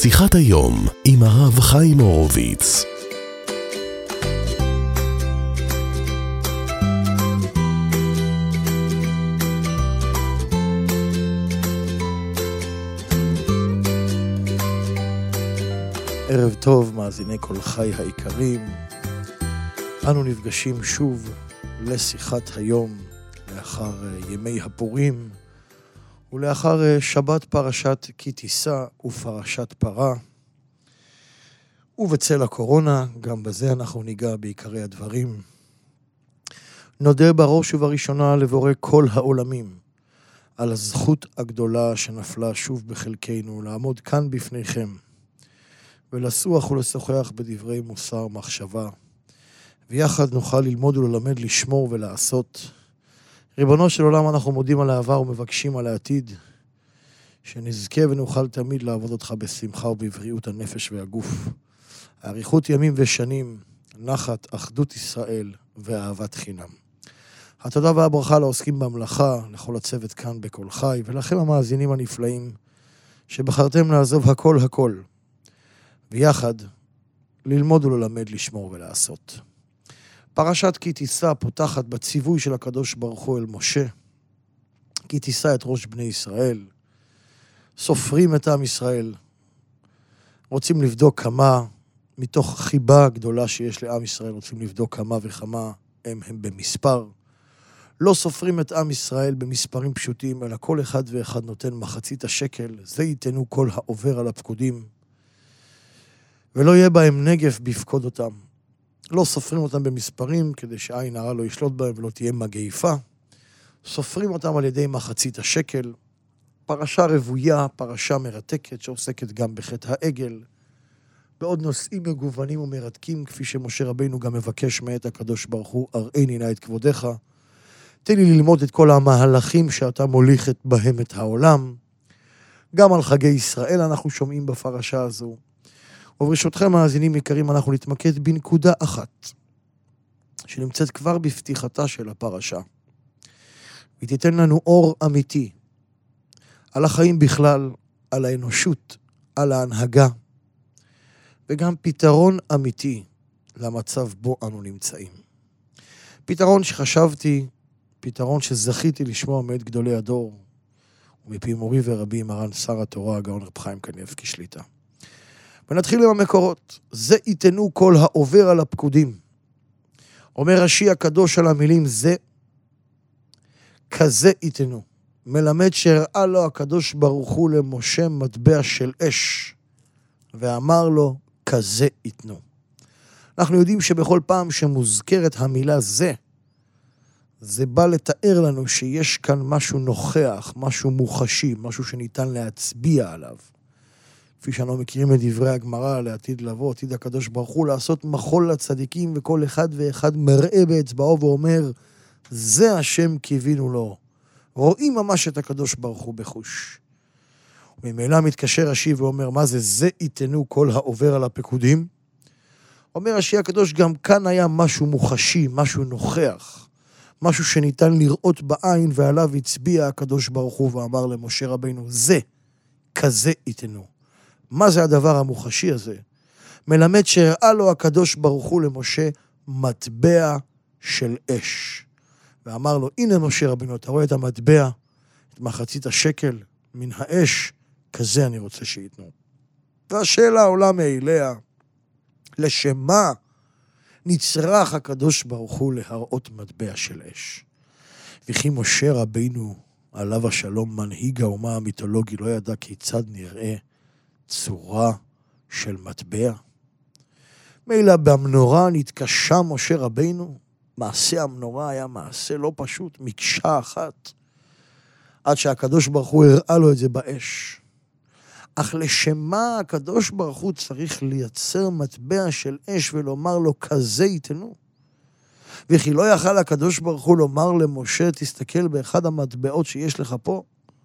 שיחת היום עם הרב חיים הורוביץ. ערב טוב, מאזיני כל חי היקרים. אנו נפגשים שוב לשיחת היום לאחר ימי הפורים ולאחר שבת פרשת כי תישא ופרשת פרה. ובצל הקורונה, גם בזה אנחנו ניגע בעיקרי הדברים. נודה בראש ובראשונה לבורא כל העולמים על הזכות הגדולה שנפלה שוב בחלקנו לעמוד כאן בפניכם ולסוח ולשוחח בדברי מוסר מחשבה, ויחד נוכל ללמוד וללמד, לשמור ולעשות. ריבונו של עולם, אנחנו מודים על העבר ומבקשים על העתיד, שנזכה ונוכל תמיד לעבוד אותך בשמחה ובבריאות הנפש והגוף. האריכות ימים ושנים, נחת, אחדות ישראל ואהבת חינם. התודה והברכה לעוסקים במלאכה, לכל הצוות כאן בכל חי, ולכם המאזינים הנפלאים, שבחרתם לעזוב הכל, ויחד ללמוד וללמד, לשמור ולעשות. פרשת כי תישא פותחת בציווי של הקדוש ברוך הוא אל משה. כי תישא את ראש בני ישראל. סופרים את עם ישראל. רוצים לבדוק כמה, מתוך חיבה גדולה שיש לעם ישראל, רוצים לבדוק כמה וכמה הם במספר. לא סופרים את עם ישראל במספרים פשוטים, אלא כל אחד ואחד נותן מחצית השקל. זה ייתנו כל העובר על הפקודים. ולא יהיה בהם נגף בפקוד אותם. לא סופרים אותם במספרים, כדי שעין הרע לא ישלוט בהם ולא תהיה מגעיפה. סופרים אותם על ידי מחצית השקל. פרשה רבויה, פרשה מרתקת, שעוסקת גם בחטא העגל. בעוד נושאים מגוונים ומרתקים, כפי שמשה רבינו גם מבקש מאת הקדוש ברוך הוא, אראני נא את כבודך. תן לי ללמוד את כל המהלכים שאתה מוליך בהם את העולם. גם על חגי ישראל אנחנו שומעים בפרשה הזו. וברשותכם מאזינים יקרים, אנחנו נתמקד בנקודה אחת, שנמצאת כבר בפתיחתה של הפרשה. היא תיתן לנו אור אמיתי, על החיים בכלל, על האנושות, על ההנהגה, וגם פתרון אמיתי למצב בו אנו נמצאים. פתרון שחשבתי, פתרון שזכיתי לשמוע מאת גדולי הדור, ומפי מורי ורבי מרן שר התורה, הגאון רב חיים קניבסקי שליט"א. ונתחיל עם המקורות. זה ייתנו כל העובר על הפקודים. אומר רש"י הקדוש על המילים זה, כזה ייתנו. מלמד שהראה לו הקדוש ברוך הוא למשה מטבע של אש, ואמר לו, כזה ייתנו. אנחנו יודעים שבכל פעם שמוזכרת המילה זה בא לתאר לנו שיש כאן משהו נוכח, משהו מוחשי, משהו שניתן להצביע עליו. כפי שאנו מכירים את דברי הגמרא, לעתיד לבוא, עתיד הקדוש ברוך הוא לעשות מחול לצדיקים, וכל אחד ואחד מראה באצבעו ואומר, זה השם קיווינו לו. רואים ממש את הקדוש ברוך הוא בחוש. וממילא מתקשר רש"י ואומר, מה זה ייתנו כל העובר על הפקודים? אומר רש"י הקדוש, גם כאן היה משהו מוחשי, משהו נוכח, משהו שניתן לראות בעין, ועליו הצביע הקדוש ברוך הוא ואמר למשה רבינו, זה, כזה ייתנו. מה זה הדבר המוחשי הזה? מלמד שהראה לו הקדוש ברוך הוא למשה מטבע של אש. ואמר לו, הנה משה רבינו, אתה רואה את המטבע, את מחצית השקל מן האש, כזה אני רוצה שייתנו. והשאלה עולה מאליה, לשמה נצרך הקדוש ברוך הוא להראות מטבע של אש. וכי משה רבינו, עליו השלום, מנהיג האומה המיתולוגי, לא ידע כיצד נראה צורה של מטבע. מילא במנורה נתקשה משה רבינו, מעשה המנורה היה מעשה לא פשוט, מקשה אחת, עד שהקדוש ברוך הוא הראה לו את זה באש. אך לשמה הקדוש ברוך הוא צריך לייצר מטבע של אש ולומר לו, כזה ייתנו. וכי לא יכל הקדוש ברוך הוא לומר למשה, תסתכל באחד המטבעות שיש לך פה,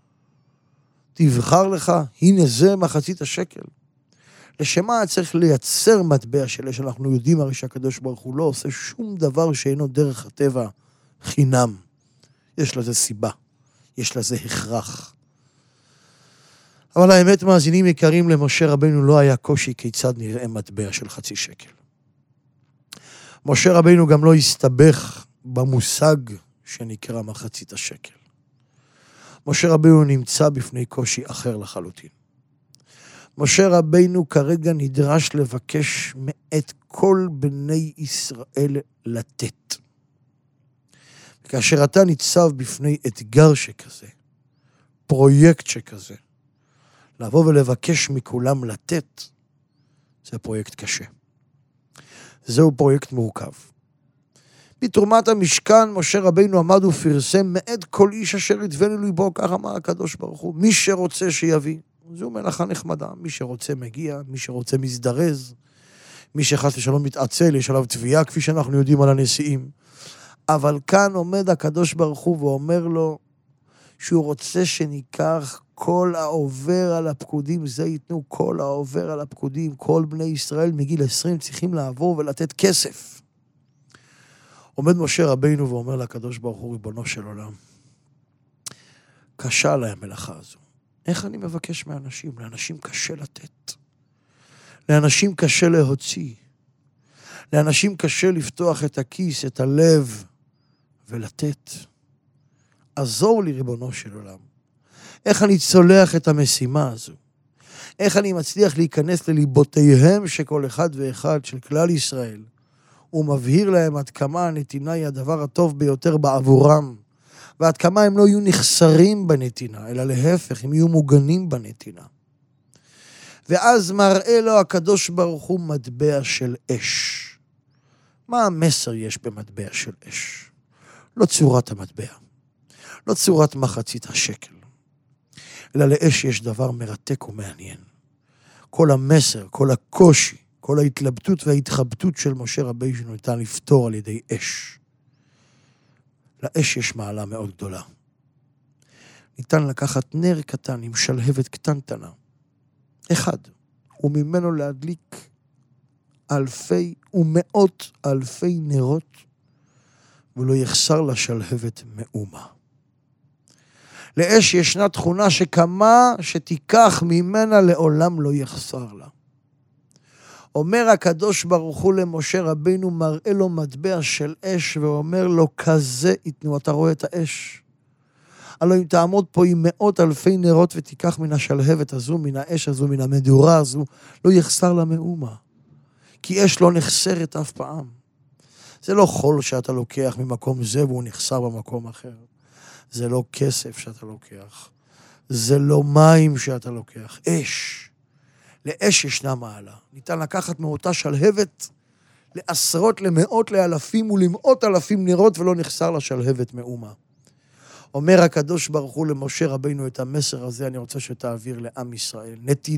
תבחר לך, הנה זה מחצית השקל. לשמה צריך לייצר מטבע של אש. אנחנו יודעים הרי שהקדוש ברוך הוא לא עושה שום דבר שאינו דרך הטבע חינם. יש לזה סיבה, יש לזה הכרח. אבל האמת, מאזינים יקרים, למשה רבנו לא היה קושי כיצד נראה מטבע של 0.5 שקל. משה רבנו גם לא הסתבך במושג שנקרא 0.5 שקל. משה רבנו נמצא בפני קושי אחר לחלוטין. משה רבנו כרגע נדרש לבקש מאת כל בני ישראל לתת. כאשר אתה ניצב בפני אתגר שכזה, פרויקט שכזה, לבוא ולבקש מכולם לתת, זה פרויקט קשה. זהו פרויקט מורכב. בתרומת המשכן, משה רבינו עמד ופרסם, מאת כל איש אשר ידבנו ליבו, כך אמר הקדוש ברוך הוא, מי שרוצה שיביא. זו מלאכה נחמדה, מי שרוצה מגיע, מי שרוצה מזדרז, מי שחס ושלום מתעצל, יש עליו תביעה, כפי שאנחנו יודעים על הנשיאים. אבל כאן עומד הקדוש ברוך הוא ואומר לו, שהוא רוצה שניקח כל העובר על הפקודים, זה ייתנו כל העובר על הפקודים, כל בני ישראל מגיל 20 צריכים לעבור ולתת כסף. עומד משה רבינו ואומר לקדוש ברוך הוא, ריבונו של עולם, קשה עליי המלאכה הזו. איך אני מבקש מאנשים? לאנשים קשה לתת. לאנשים קשה להוציא. לאנשים קשה לפתוח את הכיס, את הלב, ולתת. עזור לי, ריבונו של עולם. איך אני צולח את המשימה הזו? איך אני מצליח להיכנס לליבותיהם שכל אחד ואחד של כלל ישראל, ומבהיר להם עד כמה הנתינה היא הדבר הטוב ביותר בעבורם, ועד כמה הם לא יהיו נחסרים בנתינה, אלא להפך, הם יהיו מוגנים בנתינה. ואז מראה לו הקדוש ברוך הוא מטבע של אש. מה המסר יש במטבע של אש? לא צורת המטבע, לא צורת 0.5 שקל, אלא לאש יש דבר מרתק ומעניין. כל המסר, כל הקושי, כל ההתלבטות וההתחבטות של משה רבינו ניתן לפתור על ידי אש. לאש יש מעלה מאוד גדולה. ניתן לקחת נר קטן עם שלהבת קטנטנה, אחד, וממנו להדליק אלפי ומאות אלפי נרות, ולא יחסר לשלהבת מאומה. לאש ישנה תכונה שכמה שתיקח ממנה לעולם לא יחסר לה. אומר הקדוש ברוך הוא למשה רבינו, מראה לו מטבע של אש, ואומר לו, כזה יתנו, אתה רואה את האש? הלוא אם תעמוד פה עם 100,000 נרות, ותיקח מן השלהבת הזו, מן האש הזו, מן המדורה הזו, לא יחסר לה מאומה. כי אש לא נחסרת אף פעם. זה לא חול שאתה לוקח ממקום זה, והוא נחסר במקום אחר. זה לא כסף שאתה לוקח. זה לא מים שאתה לוקח. אש. לאש ישנה מעלה. ניתן לקחת מאותה שלהבת לעשרות, למאות, לאלפים ולמאות אלפים נרות, ולא נחסר לשלהבת מאומה. אומר הקדוש ברוך הוא למשה רבינו את המסר הזה, אני רוצה שתעביר לעם ישראל.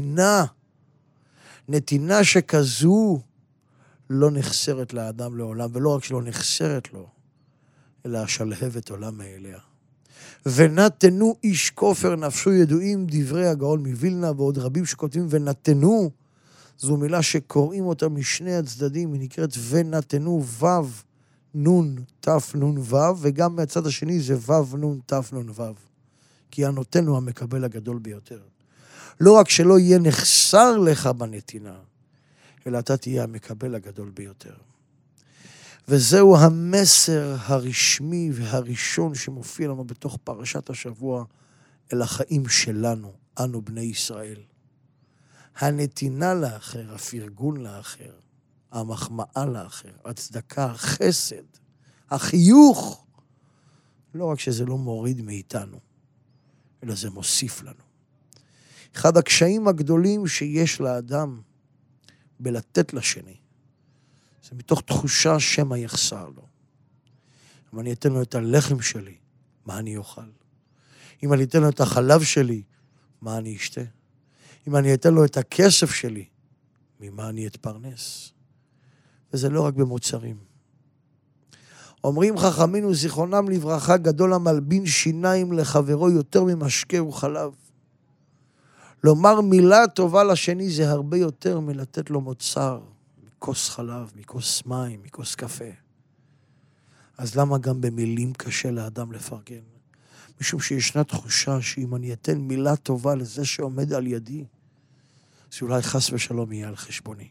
נתינה שכזו לא נחסרת לאדם לעולם, ולא רק שלא נחסרת לו, אלא השלהבת עולה מאליה. ונתנו איש כופר נפשו, ידועים דברי הגאון מווילנה ועוד רבים שכותבים ונתנו, זו מילה שקוראים אותה משני הצדדים, היא נקראת ונתנו וו נון תף נון וו, וגם מהצד השני זה וו נון תף נון וו, כי הנותן הוא המקבל הגדול ביותר. לא רק שלא יהיה נחסר לך בנתינה, אלא אתה תהיה המקבל הגדול ביותר. וזהו המסר הרשמי והראשון שמופיע לנו בתוך פרשת השבוע אל החיים שלנו, אנו בני ישראל. הנתינה לאחר, הפרגון לאחר, המחמאה לאחר, הצדקה, החסד, החיוך, לא רק שזה לא מוריד מאיתנו, אלא זה מוסיף לנו. אחד הקשיים הגדולים שיש לאדם בלתת לשני, זה מתוך תחושה שמה יחסר לו. אם אני אתן לו את הלחם שלי, מה אני אוכל? אם אני אתן לו את החלב שלי, מה אני אשתה? אם אני אתן לו את הכסף שלי, ממה אני אתפרנס? וזה לא רק במוצרים. אומרים חכמינו זיכרונם לברכה, גדול המלבין שיניים לחברו יותר ממשקה וחלב. לומר מילה טובה לשני זה הרבה יותר מלתת לו מוצר, מכוס חלב, מכוס מים, מכוס קפה. אז למה גם במילים קשה לאדם לפרגן? משום שישנה תחושה שאם אני אתן מילה טובה לזה שעומד על ידי, זה אולי חס ושלום יהיה על חשבוני.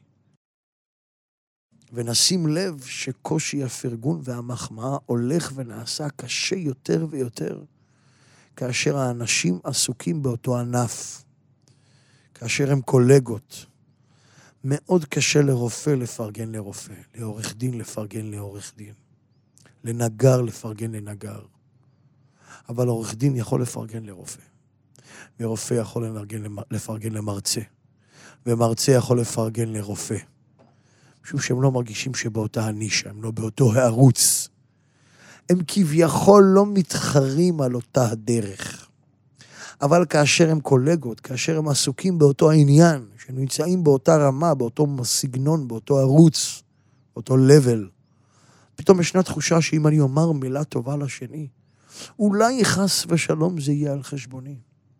ונשים לב שקושי הפרגון והמחמאה הולך ונעשה קשה יותר ויותר, כאשר האנשים עסוקים באותו ענף, כאשר הם קולגות. מאוד קשה לרופא לפרגן לרופא, לעורך דין לפרגן לעורך דין, לנגר לפרגן לנגר. אבל עורך דין יכול לפרגן לרופא, ורופא יכול לפרגן למרצה, ומרצה יכול לפרגן לרופא. משום שהם לא מרגישים שבאותה הנישה, הם לא באותו הערוץ. הם כביכול לא מתחרים על אותה הדרך. אבל כאשר הם קולגות, כאשר הם עסוקים באותו העניין, שנמצאים באותה רמה, באותו סגנון, באותו ערוץ, באותו level, פתאום ישנה תחושה שאם אני אומר מילה טובה לשני, אולי חס ושלום זה יהיה על חשבוני.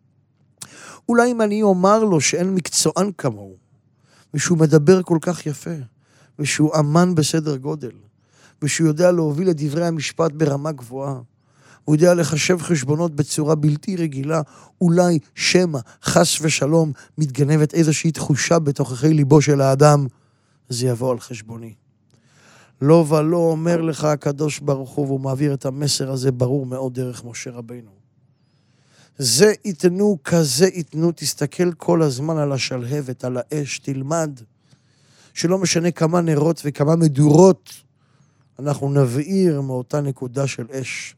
אולי אם אני אומר לו שאין מקצוען כמוהו, ושהוא מדבר כל כך יפה, ושהוא אמן בסדר גודל, ושהוא יודע להוביל את דברי המשפט ברמה גבוהה, הוא יודע לחשב חשבונות בצורה בלתי רגילה, אולי שמא, חס ושלום, מתגנבת איזושהי תחושה בתוככי ליבו של האדם, זה יבוא על חשבוני. לא ולא אומר לך הקדוש ברוך הוא, והוא מעביר את המסר הזה ברור מאוד דרך משה רבינו. זה יתנו, כזה יתנו, תסתכל כל הזמן על השלהבת, על האש, תלמד, שלא משנה כמה נרות וכמה מדורות, אנחנו נבעיר מאותה נקודה של אש.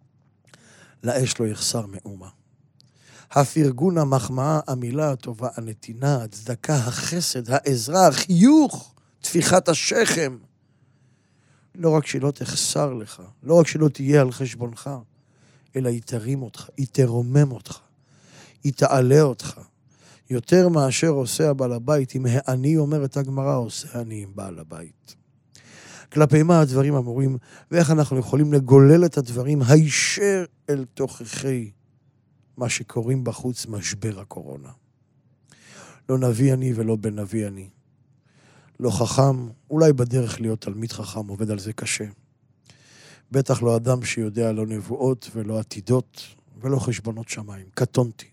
לאש לא יחסר מאומה. הפרגון, המחמאה, המילה הטובה, הנתינה, הצדקה, החסד, העזרה, החיוך, תפיחת השכם. לא רק שלא תחסר לך, לא רק שלא תהיה על חשבונך, אלא היא תרים אותך, היא תרומם אותך, היא תעלה אותך. יותר מאשר עושה הבעל הבית, אם אני אומרת הגמרא, עושה אני עם בעל הבית. כלפי מה הדברים אמורים, ואיך אנחנו יכולים לגולל את הדברים הישר אל תוככי מה שקוראים בחוץ משבר הקורונה. לא נביא אני ולא בן נביא אני. לא חכם, אולי בדרך להיות תלמיד חכם, עובד על זה קשה. בטח לא אדם שיודע לא נבואות ולא עתידות ולא חשבונות שמיים. קטונתי.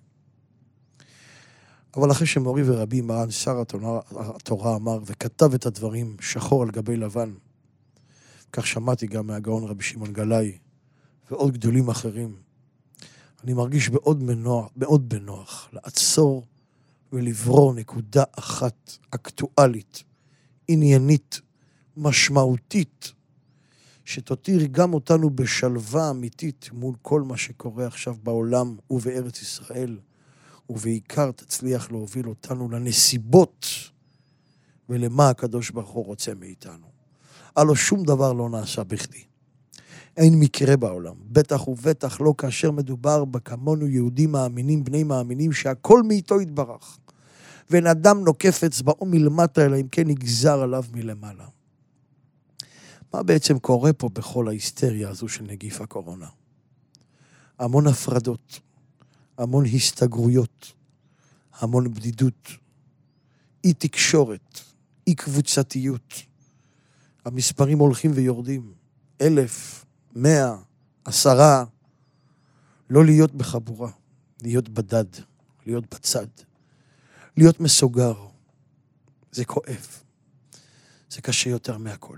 אבל אחרי שמורי ורבי מרן שר התורה אמר וכתב את הדברים שחור על גבי לבן, כך שמעתי גם מהגאון רבי שמעון גלאי ועוד גדולים אחרים, אני מרגיש מאוד בנוח לעצור ולברור נקודה אחת אקטואלית, עניינית, משמעותית, שתותיר גם אותנו בשלווה אמיתית מול כל מה שקורה עכשיו בעולם ובארץ ישראל, ובעיקר תצליח להוביל אותנו לנסיבות ולמה הקדוש ברוך הוא רוצה מאיתנו. הלא שום דבר לא נעשה בכדי. אין מקרה בעולם, בטח ובטח לא כאשר מדובר בכמונו יהודים מאמינים, בני מאמינים, שהכל מאיתו יתברך. ואין אדם נוקף אצבעו מלמטה, אלא אם כן נגזר עליו מלמעלה. מה בעצם קורה פה בכל ההיסטריה הזו של נגיף הקורונה? המון הפרדות, המון הסתגרויות, המון בדידות, אי תקשורת, אי קבוצתיות. המספרים הולכים ויורדים, 1,000, 100, 10, לא להיות בחבורה, להיות בדד, להיות בצד, להיות מסוגר. זה כואב, זה קשה יותר מהכל.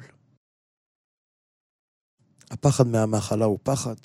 הפחד מהמחלה הוא פחד.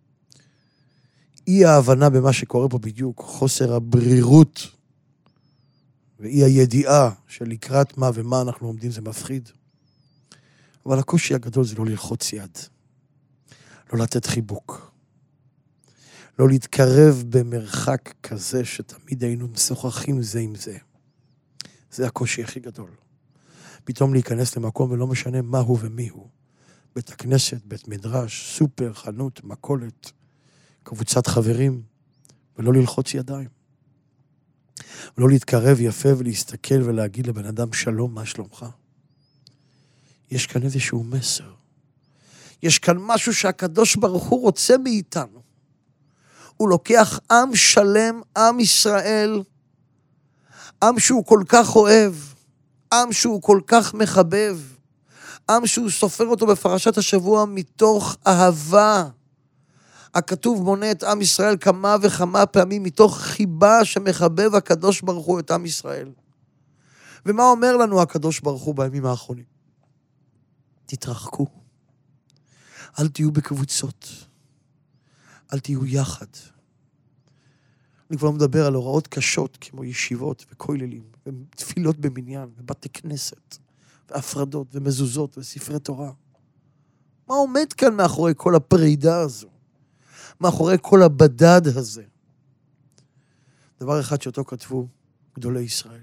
אי ההבנה במה שקורה פה בדיוק, חוסר הברירות ואי הידיעה של לקראת מה ומה אנחנו עומדים, זה מפחיד. אבל הקושי הגדול זה לא ללחוץ יד, לא לתת חיבוק, לא להתקרב במרחק כזה שתמיד היינו משוחחים זה עם זה. זה הקושי הכי גדול. פתאום להיכנס למקום ולא משנה מהו ומיהו. בית הכנסת, בית מדרש, סופר, חנות, מכולת, קבוצת חברים, ולא ללחוץ ידיים. ולא להתקרב יפה ולהסתכל ולהגיד לבן אדם שלום, מה שלומך? יש כאן איזשהו מסר. יש כאן משהו שהקדוש ברוך הוא רוצה מאיתנו. הוא לוקח עם שלם, עם ישראל, עם שהוא כל כך אוהב, עם שהוא כל כך מחבב, עם שהוא סופר אותו בפרשת השבוע מתוך אהבה, הכתוב מונה את עם ישראל כמה וכמה פעמים מתוך חיבה שמחבב הקדוש ברוך הוא את עם ישראל. ומה אומר לנו הקדוש ברוך הוא בימים האחרונים? תתרחקו. אל תהיו בקבוצות. אל תהיו יחד. אני כבר מדבר על הוראות קשות כמו ישיבות וכוללים, ותפילות במניין, ובתי כנסת, והפרדות ומזוזות וספרי תורה. מה עומד כאן מאחורי כל הפרידה הזו? מאחורי כל הבדד הזה? דבר אחד שאותו כתבו גדולי ישראל.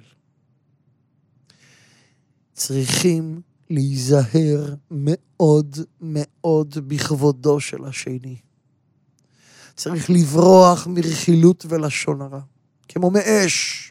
צריכים להיזהר מאוד מאוד בכבודו של השני. צריך לברוח מרכילות ולשון הרע, כמו מאש.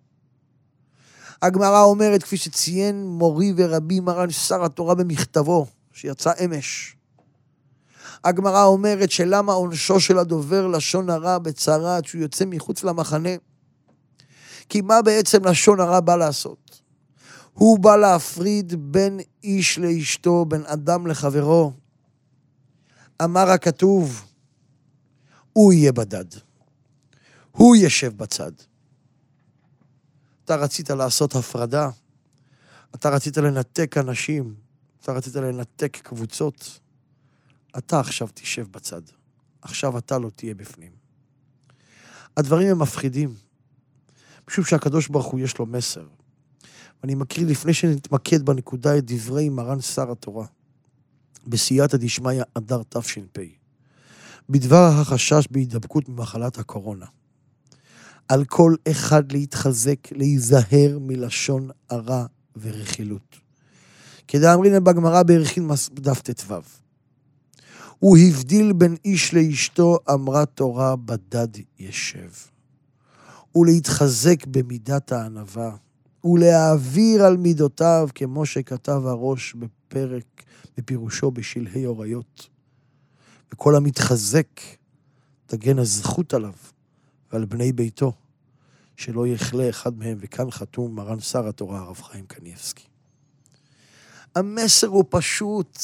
הגמרא אומרת, כפי שציין מורי ורבי מרן שר התורה במכתבו, שיצא אמש. הגמרא אומרת שלמה עונשו של הדובר לשון הרע בצרה עד שהוא יוצא מחוץ למחנה? כי מה בעצם לשון הרע בא לעשות? הוא בא להפריד בין איש לאשתו, בין אדם לחברו. אמר הכתוב, הוא יהיה בדד. הוא ישב בצד. אתה רצית לעשות הפרדה, אתה רצית לנתק אנשים, אתה רצית לנתק קבוצות, אתה עכשיו תשב בצד. עכשיו אתה לא תהיה בפנים. הדברים הם מפחידים, משום שהקדוש ברוך הוא יש לו מסר. ואני מקריא לפני שנתמקד בנקודה את דברי מרן שר התורה, בסייעתא דשמיא אדר תש"פ, בדבר החשש בהידבקות ממחלת הקורונה. על כל אחד להתחזק, להיזהר מלשון הרע ורכילות. כדאמרינן בגמרא בערכין דף ט"ו. הוא הבדיל בין איש לאשתו, אמרה תורה בדד ישב. ולהתחזק במידת הענווה, ולהעביר על מידותיו, כמו שכתב הראש בפרק, בפירושו בשלהי אוריות. וכל המתחזק, תגן הזכות עליו, ועל בני ביתו, שלא יחלה אחד מהם, וכאן חתום מרן שר התורה הרב חיים קניבסקי. המסר הוא פשוט.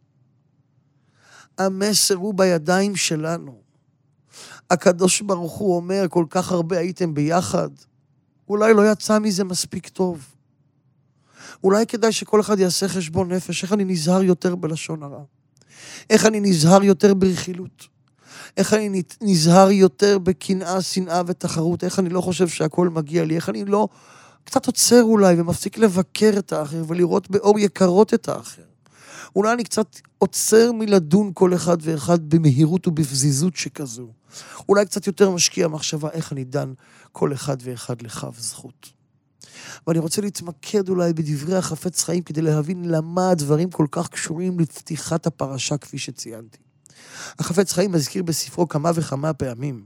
המסר הוא בידיים שלנו. הקדוש ברוך הוא אומר, כל כך הרבה הייתם ביחד, אולי לא יצא מזה מספיק טוב. אולי כדאי שכל אחד יעשה חשבון נפש, איך אני נזהר יותר בלשון הרע? איך אני נזהר יותר ברכילות? איך אני נזהר יותר בקנאה, שנאה ותחרות? איך אני לא חושב שהכל מגיע לי? איך אני לא קצת עוצר אולי ומפסיק לבקר את האחר ולראות באור יקרות את האחר? אולי אני קצת עוצר מלדון כל אחד ואחד במהירות ובפזיזות שכזו. אולי קצת יותר משקיע מחשבה איך אני דן כל אחד ואחד לכף זכות. ואני רוצה להתמקד אולי בדברי החפץ חיים כדי להבין למה הדברים כל כך קשורים לפתיחת הפרשה כפי שציינתי. החפץ חיים מזכיר בספרו כמה וכמה פעמים.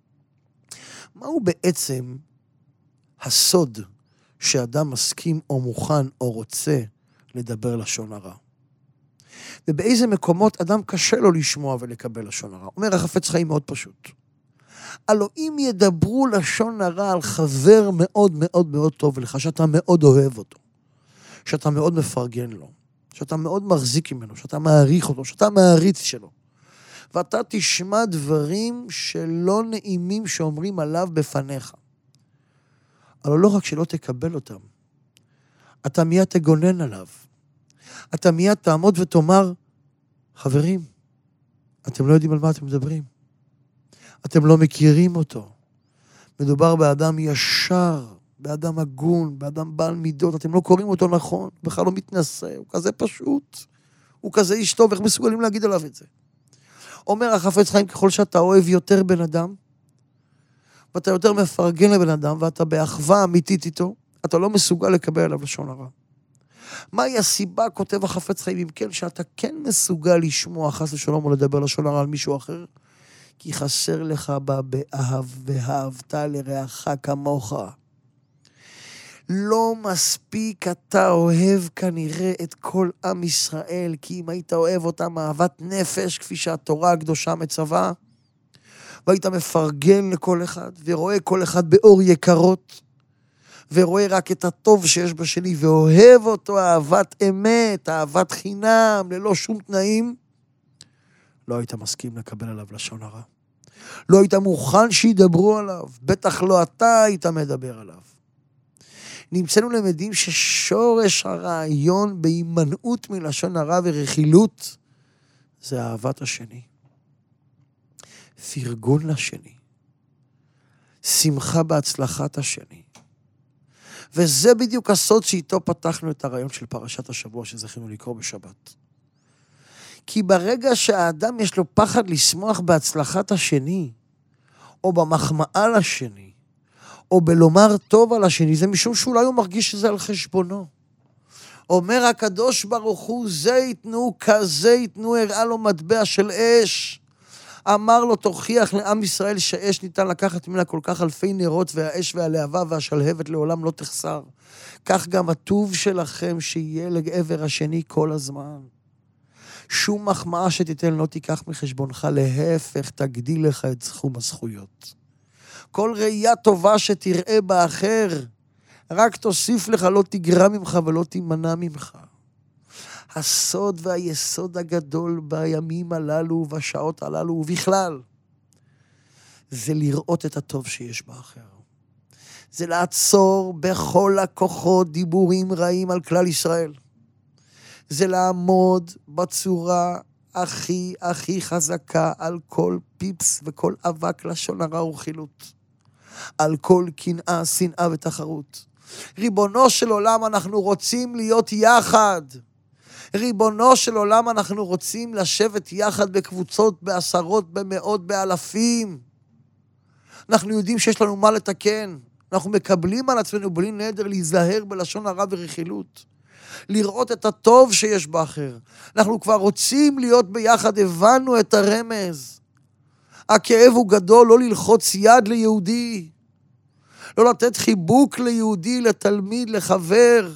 מהו בעצם הסוד שאדם מסכים או מוכן או רוצה לדבר לשון הרע? ובאיזה מקומות אדם קשה לו לשמוע ולקבל לשון הרע? אומר החפץ חיים מאוד פשוט. הלא אם ידברו לשון הרע על חבר מאוד מאוד מאוד טוב לך, שאתה מאוד אוהב אותו, שאתה מאוד מפרגן לו, שאתה מאוד מחזיק ממנו, שאתה מעריך אותו, שאתה מעריץ שלו, ואתה תשמע דברים שלא נעימים שאומרים עליו בפניך. אבל לא רק שלא תקבל אותם, אתה מיד תגונן עליו. אתה מיד תעמוד ותאמר, חברים, אתם לא יודעים על מה אתם מדברים. אתם לא מכירים אותו. מדובר באדם ישר, באדם הגון, באדם בעל מידות. אתם לא קוראים אותו נכון, בכלל לא מתנשא. הוא כזה פשוט. הוא כזה איש טוב, איך מסוגלים להגיד עליו את זה? אומר החפץ חיים, ככל שאתה אוהב יותר בן אדם, ואתה יותר מפרגן לבן אדם, ואתה באחווה אמיתית איתו, אתה לא מסוגל לקבל עליו לשון הרע. מהי הסיבה, כותב החפץ חיים, אם כן, שאתה כן מסוגל לשמוע חס ושלום או לדבר לשון הרע על מישהו אחר? כי חסר לך בה באהב ואהבת לרעך כמוך. לא מספיק אתה אוהב כנראה את כל עם ישראל, כי אם היית אוהב אותם אהבת נפש, כפי שהתורה הקדושה מצווה, והיית מפרגן לכל אחד, ורואה כל אחד באור יקרות, ורואה רק את הטוב שיש בשני, ואוהב אותו אהבת אמת, אהבת חינם, ללא שום תנאים, לא היית מסכים לקבל עליו לשון הרע. לא היית מוכן שידברו עליו, בטח לא אתה היית מדבר עליו. נמצאנו למדים ששורש הרעיון בהימנעות מלשון הרע ורכילות, זה אהבת השני. פרגון לשני. שמחה בהצלחת השני. וזה בדיוק הסוד שאיתו פתחנו את הרעיון של פרשת השבוע שזכינו לקרוא בשבת. כי ברגע שהאדם יש לו פחד לשמוח בהצלחת השני, או במחמאה לשני, או בלומר טוב על השני, זה משום שאולי הוא מרגיש שזה על חשבונו. אומר הקדוש ברוך הוא, זה ייתנו, כזה ייתנו, הראה לו מטבע של אש. אמר לו, תוכיח לעם ישראל שאש ניתן לקחת ממנה כל כך אלפי נרות, והאש והלהבה והשלהבת לעולם לא תחסר. כך גם הטוב שלכם שיהיה לעבר השני כל הזמן. שום מחמאה שתיתן לא תיקח מחשבונך, להפך תגדיל לך את סכום הזכויות. כל ראייה טובה שתראה באחר, רק תוסיף לך, לא תגרע ממך ולא תימנע ממך. הסוד והיסוד הגדול בימים הללו ובשעות הללו ובכלל, זה לראות את הטוב שיש באחר. זה לעצור בכל הכוחות דיבורים רעים על כלל ישראל. זה לעמוד בצורה הכי חזקה על כל פיפס וכל אבק לשון הרע ורכילות. על כל קנאה, שנאה ותחרות. ריבונו של עולם, אנחנו רוצים להיות יחד. ריבונו של עולם, אנחנו רוצים לשבת יחד בקבוצות, בעשרות, במאות, באלפים. אנחנו יודעים שיש לנו מה לתקן. אנחנו מקבלים על עצמנו בלי נדר להיזהר בלשון הרע ורכילות. לראות את הטוב שיש באחר. אנחנו כבר רוצים להיות ביחד, הבנו את הרמז. הכאב הוא גדול, לא ללחוץ יד ליהודי. לא לתת חיבוק ליהודי, לתלמיד, לחבר.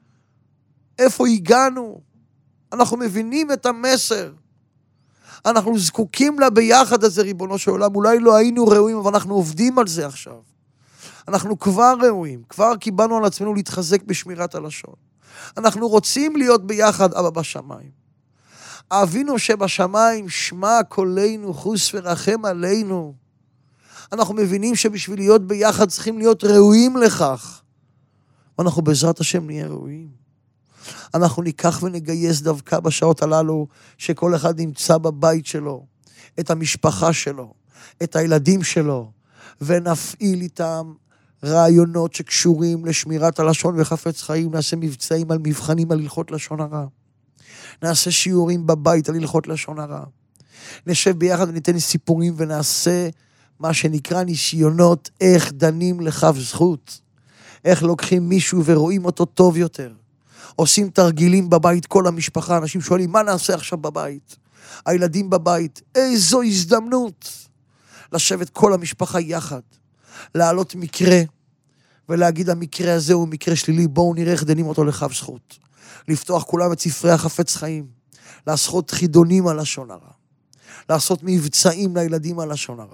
איפה הגענו? אנחנו מבינים את המסר. אנחנו זקוקים לה ביחד הזה, ריבונו של עולם. אולי לא היינו ראויים, אבל אנחנו עובדים על זה עכשיו. אנחנו כבר ראויים, כבר קיבלנו על עצמנו להתחזק בשמירת הלשון. אנחנו רוצים להיות ביחד, אבא בשמיים. אבינו שבשמיים, שמע קולנו, חוס ורחם עלינו. אנחנו מבינים שבשביל להיות ביחד צריכים להיות ראויים לכך. ואנחנו בעזרת השם נהיה ראויים. אנחנו ניקח ונגייס דווקא בשעות הללו, שכל אחד נמצא בבית שלו, את המשפחה שלו, את הילדים שלו, ונפעיל איתם רעיונות שקשורים לשמירת הלשון וחפץ חיים. נעשה מבצעים על מבחנים על הלכות לשון הרע. נעשה שיעורים בבית על הלכות לשון הרע. נשב ביחד וניתן סיפורים ונעשה מה שנקרא ניסיונות, איך דנים לכף זכות. איך לוקחים מישהו ורואים אותו טוב יותר. עושים תרגילים בבית, כל המשפחה, אנשים שואלים, מה נעשה עכשיו בבית? הילדים בבית, איזו הזדמנות. לשבת כל המשפחה יחד. להעלות מקרה, ולהגיד המקרה הזה הוא מקרה שלילי, בואו נראה איך דנים אותו לכף זכות. לפתוח כולם את ספרי החפץ חיים. לעשות חידונים על לשון הרע. לעשות מבצעים לילדים על לשון הרע.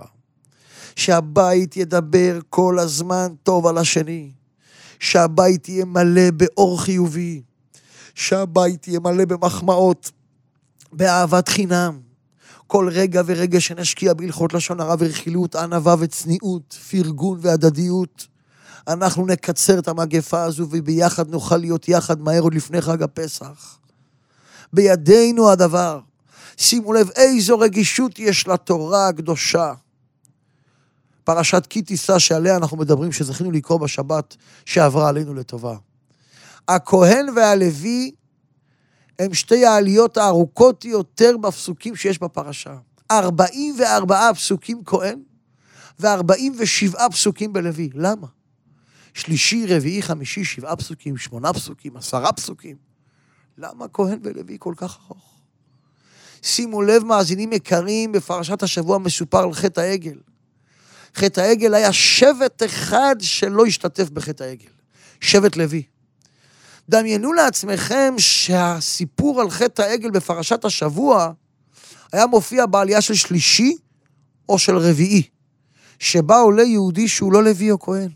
שהבית ידבר כל הזמן טוב על השני. שהבית יהיה מלא באור חיובי. שהבית יהיה מלא במחמאות. באהבת חינם. כל רגע ורגע שנשקיע בהלכות לשון הרע ורכילות, ענווה וצניעות, פרגון והדדיות. אנחנו נקצר את המגפה הזו וביחד נוכל להיות יחד מהר עוד לפני חג הפסח. בידינו הדבר. שימו לב איזו רגישות יש לתורה הקדושה. פרשת כי תישא שעליה אנחנו מדברים שזכינו לקרוא בשבת שעברה עלינו לטובה. הכהן והלוי הם שתי העליות הארוכות יותר בפסוקים שיש בפרשה. 44 פסוקים כהן ו47 פסוקים בלוי. למה? שלישי, רביעי, חמישי, 7 פסוקים, 8 פסוקים, 10 פסוקים. למה כהן ולוי כל כך ארוך? שימו לב מאזינים יקרים, בפרשת השבוע מסופר על חטא העגל. חטא העגל היה שבט אחד שלא השתתף בחטא העגל. שבט לוי. דמיינו לעצמכם שהסיפור על חטא העגל בפרשת השבוע היה מופיע בעלייה של שלישי או של רביעי, שבה עולה יהודי שהוא לא לוי או כהן.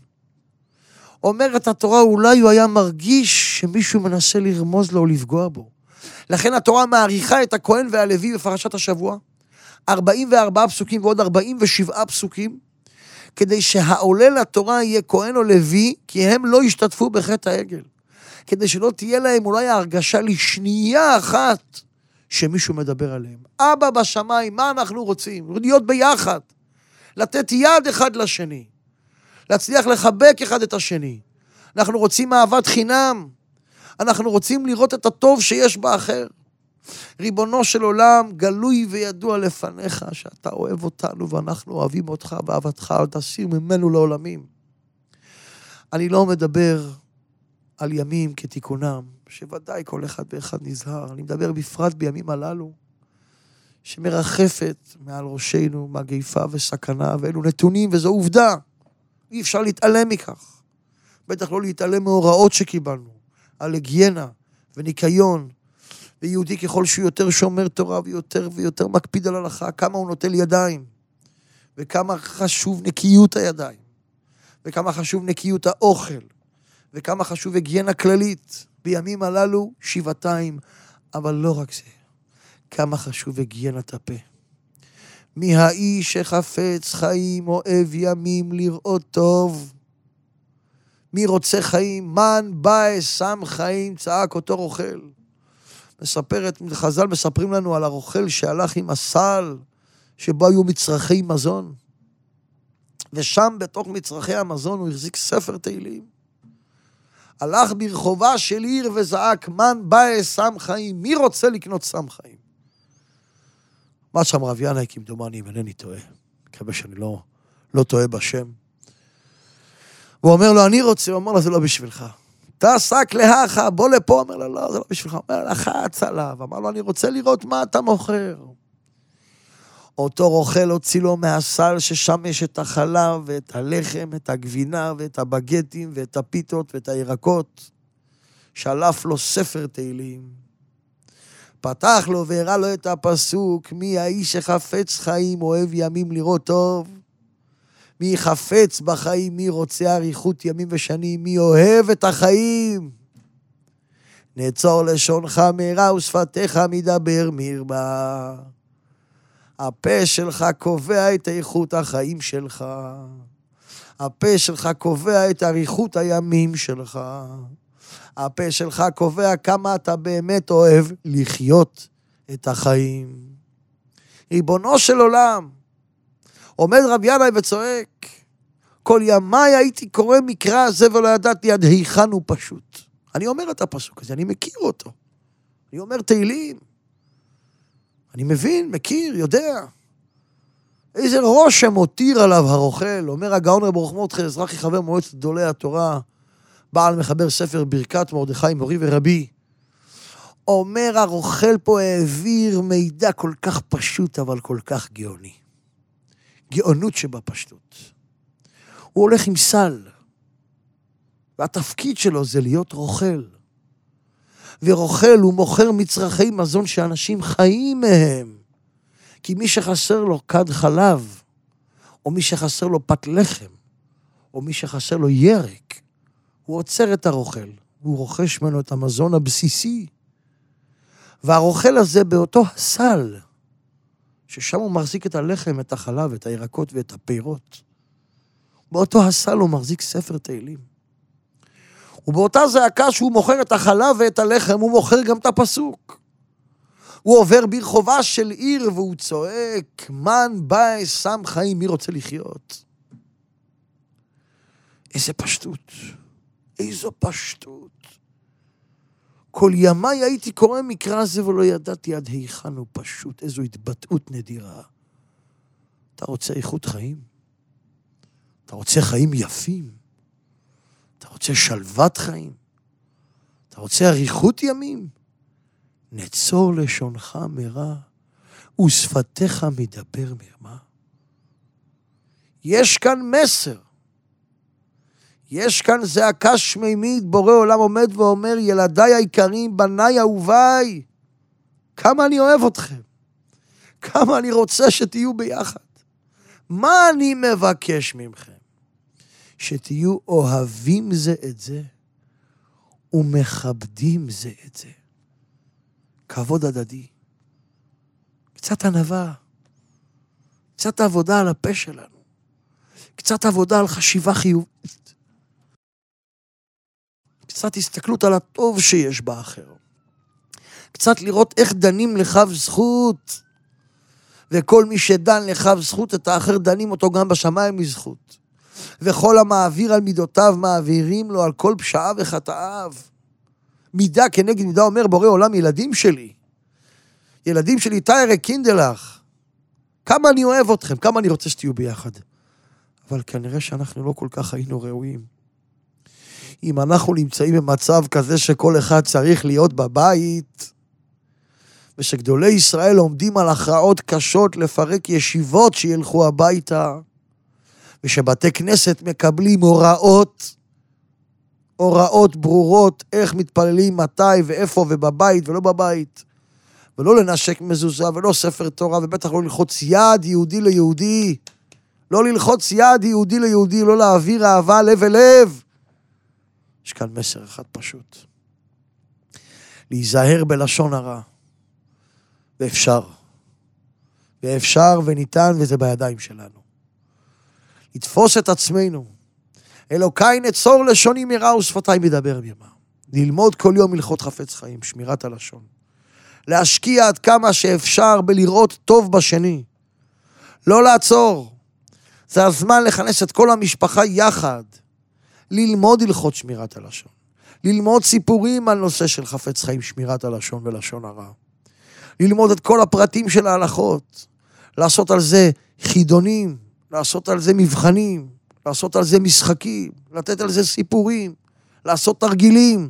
אומרת התורה, אולי הוא היה מרגיש שמישהו מנסה לרמוז לו או לפגוע בו. לכן התורה מעריכה את הכהן והלוי בפרשת השבוע, 44 פסוקים ועוד 47 פסוקים, כדי שהעולה לתורה יהיה כהן או לוי, כי הם לא ישתתפו בחטא העגל. כדי שלא תהיה להם אולי ההרגשה לשנייה אחת שמישהו מדבר עליהם. אבא בשמיים, מה אנחנו רוצים? להיות ביחד. לתת יד אחד לשני. להצליח לחבק אחד את השני. אנחנו רוצים אהבת חינם. אנחנו רוצים לראות את הטוב שיש באחר. ריבונו של עולם, גלוי וידוע לפניך שאתה אוהב אותנו ואנחנו אוהבים אותך ואהבתך, אל תסיר ממנו לעולמים. אני לא מדבר על ימים כתיקונם, שוודאי כל אחד ואחד נזהר. אני מדבר בפרט בימים הללו, שמרחפת מעל ראשנו מגפה וסכנה, ואלו נתונים וזו עובדה. אי אפשר להתעלם מכך. בטח לא להתעלם מהוראות שקיבלנו, על היגיינה וניקיון, ויהודי ככל שהוא יותר שומר תורה ויותר ויותר מקפיד על הלכה, כמה הוא נוטל ידיים, וכמה חשוב נקיות הידיים, וכמה חשוב נקיות האוכל, וכמה חשוב היגיינה כללית, בימים הללו שבעתיים, אבל לא רק זה, כמה חשוב היגיינת הפה. מי האיש שחפץ חיים אוהב ימים לראות טוב, מי רוצה חיים, מן בא שם חיים, צעק אותו רוכל. חז"ל מספרים לנו על הרוכל שהלך עם הסל, שבו היו מצרכי מזון, ושם בתוך מצרכי המזון הוא החזיק ספר תהילים. הלך ברחובה של עיר וזעק, מן בא שם חיים, מי רוצה לקנות שם חיים? מה שם רב ינאי, כמדומני, אם אינני טועה, מקווה שאני לא טועה בשם. הוא אומר לו, אני רוצה, הוא אומר לו, זה לא בשבילך. אתה שק להך, בוא לפה, אומר לו, לא, זה לא בשבילך. הוא אומר, לחץ עליו, אמר לו, אני רוצה לראות מה אתה מוכר. אותו רוכל הוציא לו מהסל, ששם יש את החלב, ואת הלחם, את הגבינה, ואת הבגטים, ואת הפיתות, ואת הירקות. שלף לו ספר תהילים. פתח לו והראה לו את הפסוק, מי האיש שחפץ חיים, אוהב ימים לראות טוב. מי חפץ בחיים, מי רוצה אריכות ימים ושנים, מי אוהב את החיים. נעצור לשונך מהרה ושפתיך מדבר מרמה. הפה שלך קובע את איכות החיים שלך. הפה שלך קובע את אריכות הימים שלך. הפה שלך קובע כמה אתה באמת אוהב לחיות את החיים. ריבונו של עולם, עומד רב ינאי וצועק, כל ימיי הייתי קורא מקרא הזה ולא ידעתי עד היכן הוא פשוט. אני אומר את הפסוק הזה, אני מכיר אותו. אני אומר תהילים. אני מבין, מכיר, יודע. איזה רושם מותיר עליו הרוכל. אומר הגאון רב רוחמה מרדכי אזרחי, חבר מועצת גדולי התורה, בעל מחבר ספר ברכת מרדכי מורי ורבי. אומר הרוכל פה העביר מידע כל כך פשוט, אבל כל כך גאוני. גאונות שבפשטות. הוא הולך עם סל, והתפקיד שלו זה להיות רוכל. ורוכל הוא מוכר מצרכי מזון שאנשים חיים מהם. כי מי שחסר לו כד חלב, או מי שחסר לו פת לחם, או מי שחסר לו ירק, הוא עוצר את הרוכל, והוא רוכש ממנו את המזון הבסיסי. והרוכל הזה באותו הסל, ששם הוא מחזיק את הלחם, את החלב, את הירקות ואת הפירות. באותו הסל הוא מחזיק ספר תהילים. ובאותה זעקה שהוא מוכר את החלב ואת הלחם, הוא מוכר גם את הפסוק. הוא עובר ברחובה של עיר והוא צועק, מן בא שם חיים, מי רוצה לחיות? איזה פשטות, איזו פשטות. כל ימיי הייתי קורא מקרא זה ולא ידעתי עד היכן הוא פשוט, איזו התבטאות נדירה. אתה רוצה איכות חיים? אתה רוצה חיים יפים? אתה רוצה שלוות חיים? אתה רוצה אריכות ימים? נצור לשונך מרע, ושפתיך מדבר מרמה. יש כאן מסר. יש כאן זעקה שמימית, בורא עולם עומד ואומר, ילדיי היקרים, בניי אהוביי, כמה אני אוהב אתכם. כמה אני רוצה שתהיו ביחד. מה אני מבקש ממכם? שתהיו אוהבים זה את זה, ומכבדים זה את זה. כבוד הדדי. קצת ענווה. קצת עבודה על הפה שלנו, קצת עבודה על חשיבה חיובית, קצת הסתכלות על הטוב שיש באחר, קצת לראות איך דנים לכף זכות, וכל מי שדן לכף זכות את האחר דנים אותו גם בשמיים לזכות, וכל המעביר על מידותיו מעבירים לו על כל פשעיו וחטאיו. מידה כנגד מידה אומר בורא עולם, ילדים שלי תיירה קינדלך, כמה אני אוהב אתכם, כמה אני רוצה שתהיו ביחד. אבל כנראה שאנחנו לא כל כך היינו ראויים. אם אנחנו נמצאים במצב כזה שכל אחד צריך להיות בבית, ושגדולי ישראל עומדים על הכרעות קשות לפרק ישיבות שילכו הביתה, ושבתי כנסת מקבלים הוראות ברורות, איך מתפללים, מתי ואיפה ובבית ולא בבית, ולא לנשק מזוזה ולא ספר תורה, ובטח לא ללחוץ יד יהודי ליהודי, לא ללחוץ יד יהודי ליהודי, לא להעביר אהבה לב אל לב. יש כאן מסר אחד פשוט. להיזהר בלשון הרע. ואפשר וניתן, וזה בידיים שלנו. לתפוס את עצמנו. אלוקיי נצור לשוני מרע ושפתיי מדבר בימה. ללמוד כל יום הלכות חפץ חיים, שמירת הלשון. להשקיע עד כמה שאפשר בלראות טוב בשני. לא לעצור. זה הזמן לכנס את כל המשפחה יחד. ללמוד הלכות שמירת הלשון. ללמוד סיפורים על נושא של חפץ חיים, שמירת הלשון ולשון הרע. ללמוד את כל הפרטים של ההלכות. לעשות על זה חידונים, לעשות על זה מבחנים, לעשות על זה משחקים, לתת על זה סיפורים, לעשות תרגילים.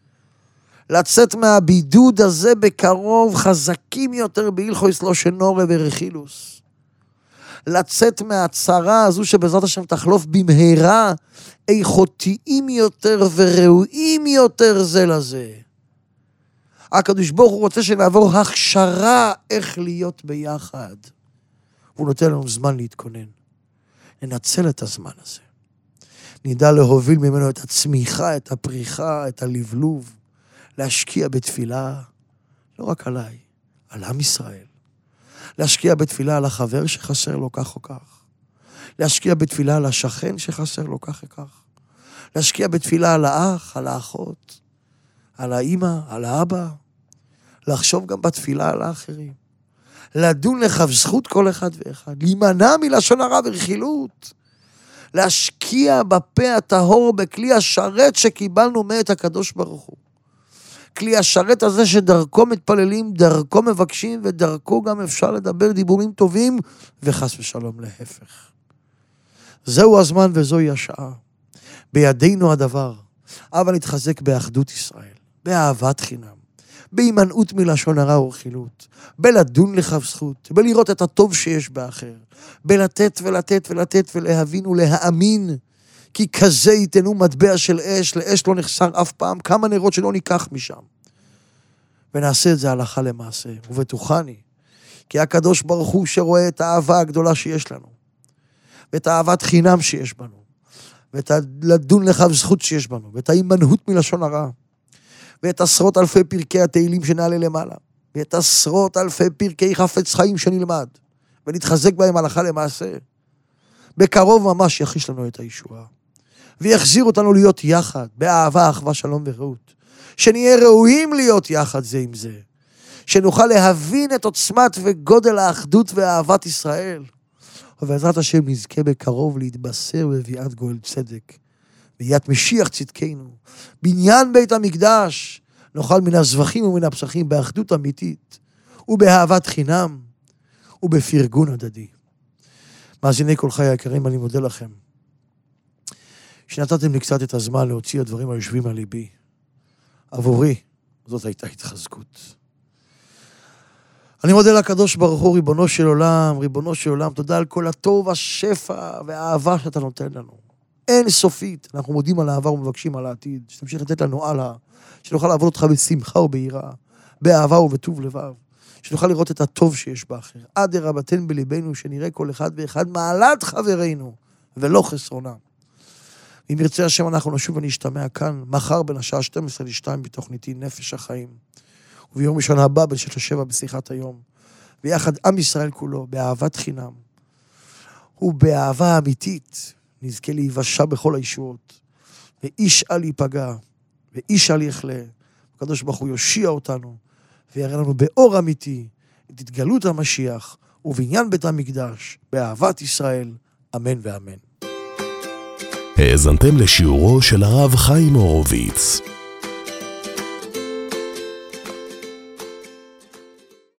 לצאת מהבידוד הזה בקרוב חזקים יותר בהלכות לושן הרע ורכילוס. לצאת מהצרה הזו שבעזרת השם תחלוף במהרה, איכותיים יותר וראויים יותר זה לזה. הקדוש ברוך הוא רוצה שנעבור הכשרה איך להיות ביחד. הוא נותן לנו זמן להתכונן. ננצל את הזמן הזה. נדע להוביל ממנו את הצמיחה, את הפריחה, את הלבלוב. להשקיע בתפילה, לא רק עליי, על עם ישראל. להשקיע בתפילה על החבר שחסר לו כך או כך. להשקיע בתפילה על השכן שחסר לו כך וכך. להשקיע בתפילה על האח, על האחות, על האמא, על האבא. לחשוב גם בתפילה על האחרים. לדון לכף זכות כל אחד ואחד. להימנע מלשון הרע ורכילות. להשקיע בפה הטהור בכלי השרת שקיבלנו מאת הקדוש ברוך הוא. כלי השרת הזה שדרכו מתפללים, דרכו מבקשים, ודרכו גם אפשר לדבר דיבורים טובים, וחס ושלום להפך. זהו הזמן וזוהי השעה. בידינו הדבר. אבל נתחזק באחדות ישראל, באהבת חינם, בהימנעות מלשון הרע ורכילות, בלדון לכף זכות, בלראות את הטוב שיש באחר, בלתת ולתת ולתת ולהבין ולהאמין, כי כזה ייתנו מטבע של אש, לאש לא נחסר אף פעם, כמה נרות שלא ניקח משם. ונעשה את זה הלכה למעשה, ובטוחני, כי הקדוש ברוך הוא שרואה את האהבה הגדולה שיש לנו, ואת האהבת חינם שיש בנו, ואת הלדון לכף זכות שיש בנו, ואת ההימנעות מלשון הרע, ואת עשרות אלפי פרקי התהילים שנעלה למעלה, ואת עשרות אלפי פרקי חפץ חיים שנלמד, ונתחזק בהם הלכה למעשה. בקרוב ממש יחיש לנו את הישועה. ויחזיר אותנו להיות יחד, באהבה, אחווה, שלום ורעות. שנהיה ראויים להיות יחד זה עם זה. שנוכל להבין את עוצמת וגודל האחדות ואהבת ישראל. ובעזרת השם נזכה בקרוב להתבשר בביאת גואל צדק. ביאת משיח צדקנו. בניין בית המקדש. נאכל מן הזבחים ומן הפסחים באחדות אמיתית. ובאהבת חינם. ובפרגון הדדי. מאזיני כל חיי היקרים, אני מודה לכם. שנתתם לי קצת את הזמן להוציא הדברים היושבים על ליבי. עבורי, זאת הייתה התחזקות. אני מודה לקדוש ברוך הוא, ריבונו של עולם, תודה על כל הטוב, השפע והאהבה שאתה נותן לנו. אין סופית, אנחנו מודים על העבר ומבקשים על העתיד, שתמשיך לתת לנו הלאה, שנוכל לעבוד אותך בשמחה וביראה, באהבה ובטוב לבב, שנוכל לראות את הטוב שיש באחר. עד רבתן בליבנו, שנראה כל אחד ואחד מעלת חברינו, ולא חסרונם. אם ירצה השם אנחנו נשוב ונשתמע כאן, מחר בין השעה 12:02 בתוכניתי נפש החיים. וביום ראשון הבא בין 6-7 בשיחת היום. ויחד עם ישראל כולו, באהבת חינם, ובאהבה אמיתית נזכה להיוושע בכל הישועות, ואיש אל ייפגע, ואיש אל יחלה. הקדוש ברוך הוא יושיע אותנו, ויראה לנו באור אמיתי את התגלות המשיח, ובעניין בית המקדש, באהבת ישראל, אמן ואמן. האזנתם לשיעורו של הרב חיים הורוביץ.